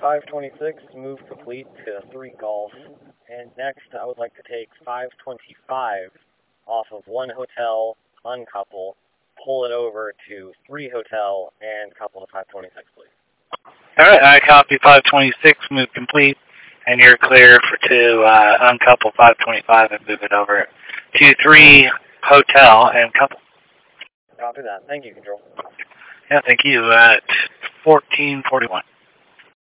526, move complete to 3 Golf. And next, I would like to take 525 off of 1 hotel, uncouple, pull it over to 3 hotel, and couple to 526, please. All right, I copy 526, move complete, and you're clear to uncouple 525 and move it over to 3 hotel and couple. Copy that. Thank you, Control. Yeah, thank you. At 1441.